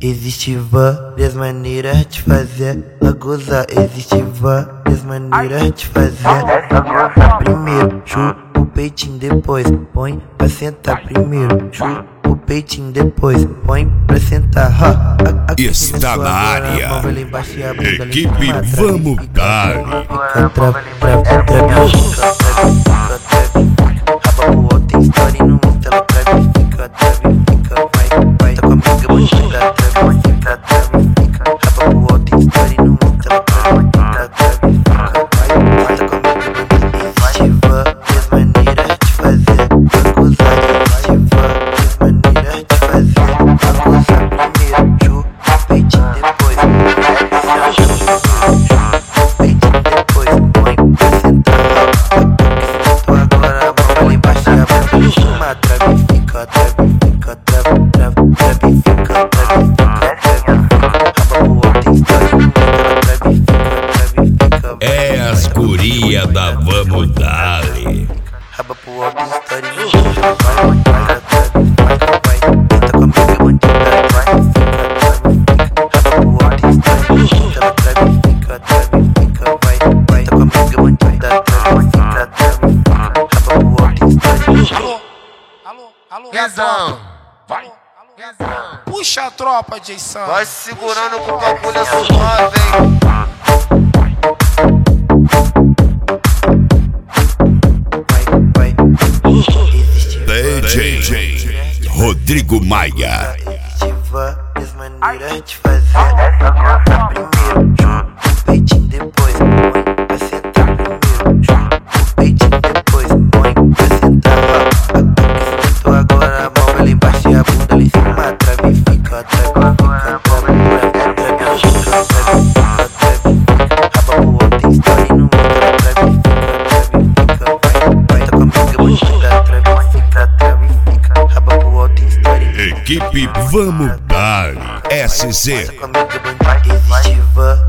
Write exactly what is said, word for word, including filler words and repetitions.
Existe várias maneiras de fazer a gozar. Existe várias maneiras de fazer a gozar. Primeiro, chupa o peitinho, depois põe pra sentar. Primeiro, chupa o peitinho, depois põe pra sentar. Ha, a, a, Está na área. Equipe Vamos Dar. Fica trava, trava, trava, fica trava, fica trava. Raba pro alto, tem história no mundo, ela trava e fica trava e fica, vai, vai. Tá comigo, eu vou te dar trava, fica trava e fica. Raba pro alto, tem história no mundo, ela trava, fica trava e fica, vai, vai. Tá comigo, eu vou te dar. Existe várias maneiras de fazer a gozar. Existe várias maneiras de fazer a gozar. Primeiro, chupa o peitinho, depois chupa o peitinho, depois põe pra sentar. Uma trave fica, trave fica, trave, trave, trave fica, trave fica, raba pro alto, tem história no mundo, ela trave fica, trave fica. É as guria da Vamos Dar. Raba pro alto, tem história no mundo, ela vai, vai, trave fica, vai. Tenta comigo, eu vou te dar, vai, fica, trave fica. Raba pro alto, tem história no mundo, ela trave fica, trave fica, vai, vai. Tenta comigo, eu vou te dar, trave fica, trave fica. Raba pro alto, tem história no mundo. Alô, alô, Guezão, vai. Puxa a tropa, Jason. Vai se segurando com o bagulho é suave, hein? Vai, vai. D J Rodrigo Maia. Existe várias maneiras de fazer a gozar. Primeiro, chupa o peitinho, depois põe pra sentar. Primeiro, chupa o peitinho, depois põe pra sentar. Aquecimento agora, a mão vai lá embaixo e a bunda lá em cima. Trave fica, trave fica, trave, trave, trave fica, trave fica, trave fica. Raba pro alto, tem história no mundo, ela trave fica, trave fica, vai, vai. Tá comigo, eu vou te dar, trave fica, trave fica. Raba pro alto, tem história no mundo. Equipe Vamos Dar. S C. Existe